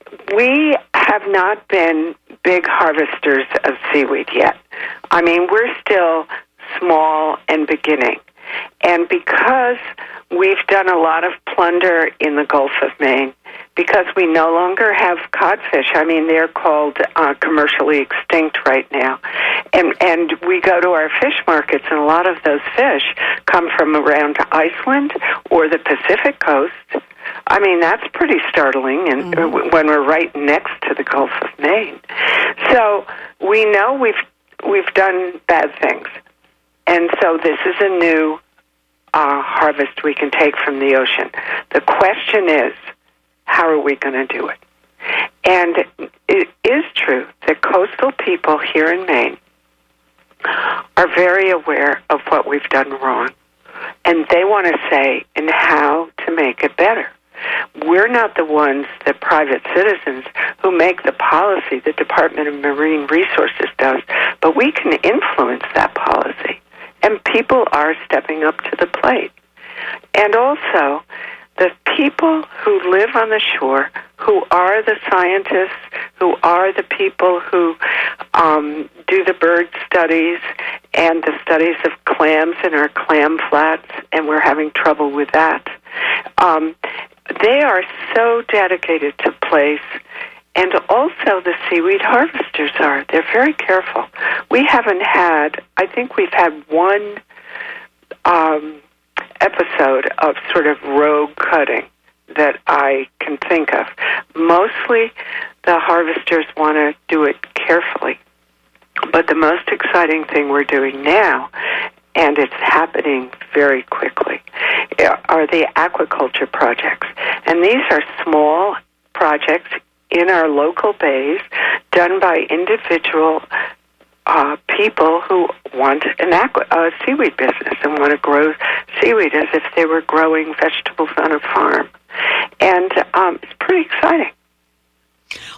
We have not been big harvesters of seaweed yet. I mean, we're still small and beginning. And because we've done a lot of plunder in the Gulf of Maine, because we no longer have codfish. I mean, they're called uh, commercially extinct right now. And and we go to our fish markets, and a lot of those fish come from around Iceland or the Pacific coast. I mean, that's pretty startling, and mm-hmm. when we're right next to the Gulf of Maine. So we know we've we've done bad things. And so this is a new uh, harvest we can take from the ocean. The question is, how are we going to do it? And it is true that coastal people here in Maine are very aware of what we've done wrong, and they want to say and how to make it better. We're not the ones, the private citizens, who make the policy. The Department of Marine Resources does, but we can influence that policy, and people are stepping up to the plate. And also, the people who live on the shore, who are the scientists, who are the people who um, do the bird studies and the studies of clams in our clam flats, and we're having trouble with that. Um, they are so dedicated to place, and also the seaweed harvesters are. They're very careful. We haven't had, I think we've had one um, episode of sort of rogue cutting that I can think of. Mostly the harvesters want to do it carefully. But the most exciting thing we're doing now, and it's happening very quickly, are the aquaculture projects. And these are small projects in our local bays done by individual uh, people who want an aqua, uh, seaweed business and want to grow seaweed as if they were growing vegetables on a farm. And um, it's pretty exciting.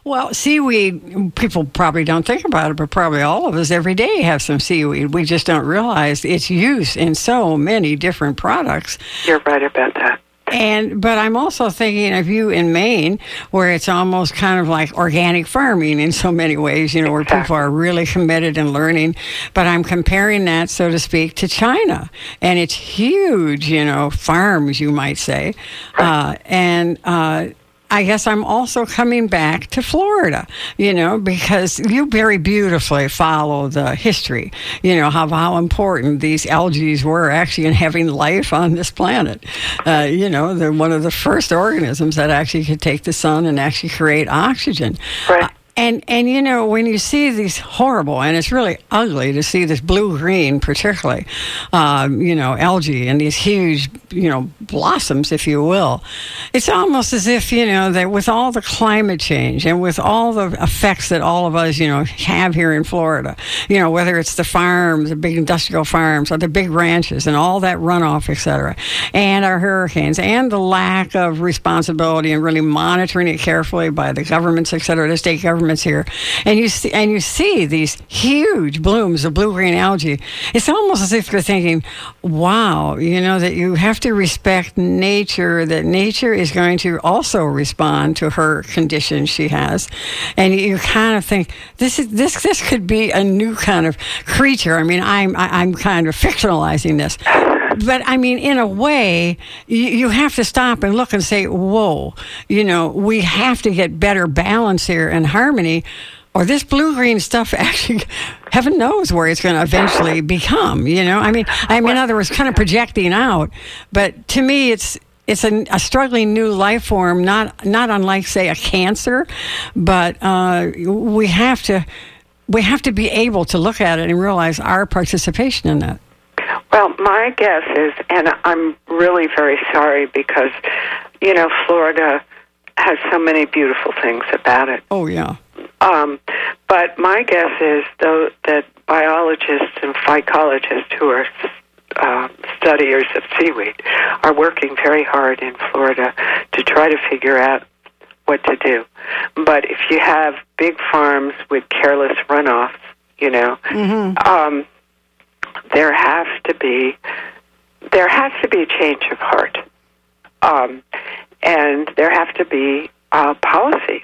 Well, seaweed, people probably don't think about it, but probably all of us every day have some seaweed. We just don't realize its use in so many different products. You're right about that. And but I'm also thinking of you in Maine, where it's almost kind of like organic farming in so many ways, you know, where exactly. people are really committed and learning. But I'm comparing that, so to speak, to China. And it's huge, you know, farms, you might say. Right. Uh, and uh I guess I'm also coming back to Florida, you know, because you very beautifully follow the history, you know, how, how important these algae were actually in having life on this planet. Uh, you know, they're one of the first organisms that actually could take the sun and actually create oxygen. Right. Uh, And, and you know, when you see these horrible, and it's really ugly to see this blue-green particularly, um, you know, algae and these huge, you know, blossoms, if you will. It's almost as if, you know, that with all the climate change and with all the effects that all of us, you know, have here in Florida, you know, whether it's the farms, the big industrial farms, or the big ranches and all that runoff, et cetera, and our hurricanes, and the lack of responsibility and really monitoring it carefully by the governments, et cetera, the state government, here, and you see, and you see these huge blooms of blue-green algae. It's almost as if you're thinking, "Wow, you know that you have to respect nature. That nature is going to also respond to her condition she has," and you kind of think this is this this could be a new kind of creature. I mean, I'm I, I'm kind of fictionalizing this. But, I mean, in a way, you, you have to stop and look and say, whoa, you know, we have to get better balance here and harmony, or this blue-green stuff actually, heaven knows where it's going to eventually become, you know? I mean, I mean, in other words, kind of projecting out. But to me, it's it's a, a struggling new life form, not not unlike, say, a cancer, but uh, we have to we have to be able to look at it and realize our participation in that. Well, my guess is, and I'm really very sorry because, you know, Florida has so many beautiful things about it. Oh, yeah. Um, but my guess is, though, that biologists and phycologists who are uh, studiers of seaweed are working very hard in Florida to try to figure out what to do. But if you have big farms with careless runoffs, you know, mm-hmm. um, there has to be there has to be a change of heart, um, and there have to be uh, policies,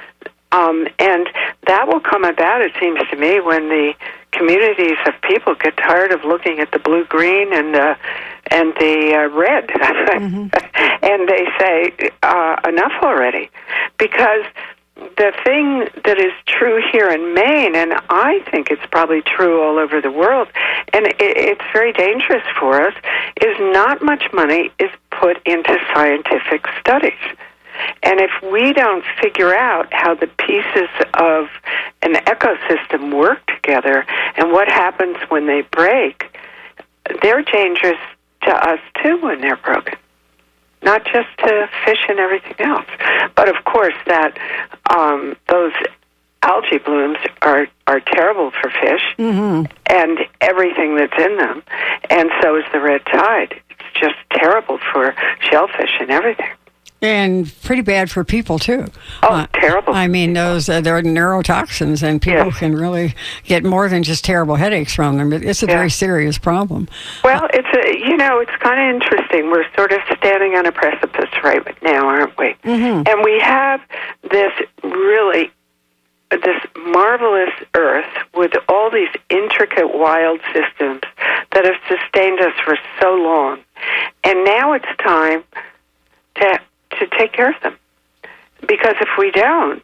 um, and that will come about. It seems to me when the communities of people get tired of looking at the blue, green, and uh, and the uh, red, mm-hmm. and they say uh, enough already, because the thing that is true here in Maine, and I think it's probably true all over the world, and it, it's very dangerous for us, is not much money is put into scientific studies. And if we don't figure out how the pieces of an ecosystem work together and what happens when they break, they're dangerous to us too when they're broken. Not just to fish and everything else. But of course that um, those algae blooms are, are terrible for fish mm-hmm. and everything that's in them. And so is the red tide. It's just terrible for shellfish and everything. And pretty bad for people, too. Oh, uh, terrible. I mean, those uh, there are neurotoxins, and people yes. can really get more than just terrible headaches from them. It's a yeah. very serious problem. Well, it's a, you know, it's kind of interesting. We're sort of standing on a precipice right now, aren't we? Mm-hmm. And we have this really, this marvelous earth with all these intricate wild systems that have sustained us for so long. And now it's time to to take care of them. Because if we don't,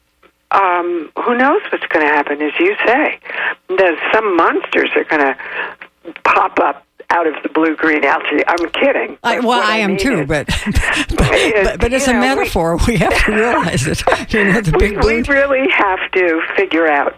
um, who knows what's going to happen, as you say. There's some monsters are going to pop up out of the blue-green algae. I'm kidding. I, well, I, I am too, is, but but, but, but it's a know, metaphor. We, we have to realize it. You know, the big we, we really have to figure out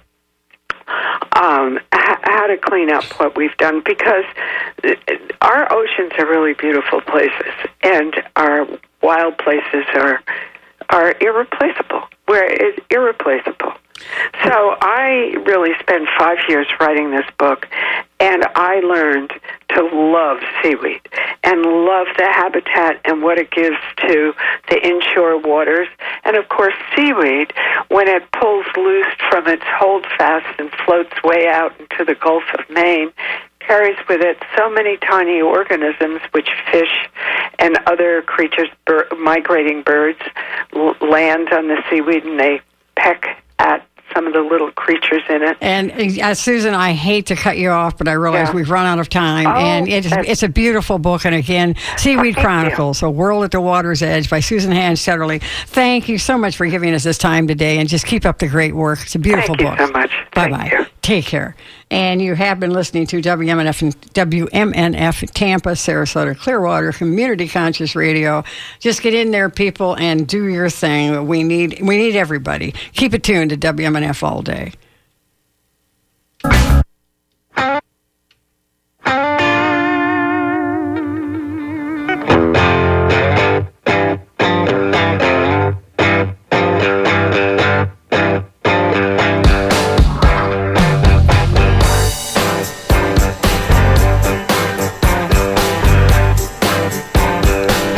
um, h- how to clean up what we've done, because our oceans are really beautiful places, and our wild places are are irreplaceable. We're is irreplaceable. So I really spent five years writing this book, and I learned to love seaweed and love the habitat and what it gives to the inshore waters And of course, seaweed, when it pulls loose from its holdfast and floats way out into the Gulf of Maine, carries with it so many tiny organisms, which fish and other creatures, bir- migrating birds, l- land on the seaweed, and they peck at some of the little creatures in it. And uh, Susan, I hate to cut you off, but I realize Yeah. we've run out of time. Oh, and it's, it's a beautiful book. And again, Seaweed Thank Chronicles, A World at the Water's Edge by Susan Hans Shetterly. Thank you so much for giving us this time today, and just keep up the great work. It's a beautiful Thank book. you so much. Bye-bye. Thank you. Take care. And you have been listening to W M N F and W M N F Tampa, Sarasota, Clearwater, Community Conscious Radio. Just get in there, people, and do your thing. We need we need everybody. Keep it tuned to W M N F all day.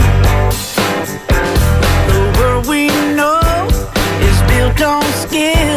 The world we know is built on skill.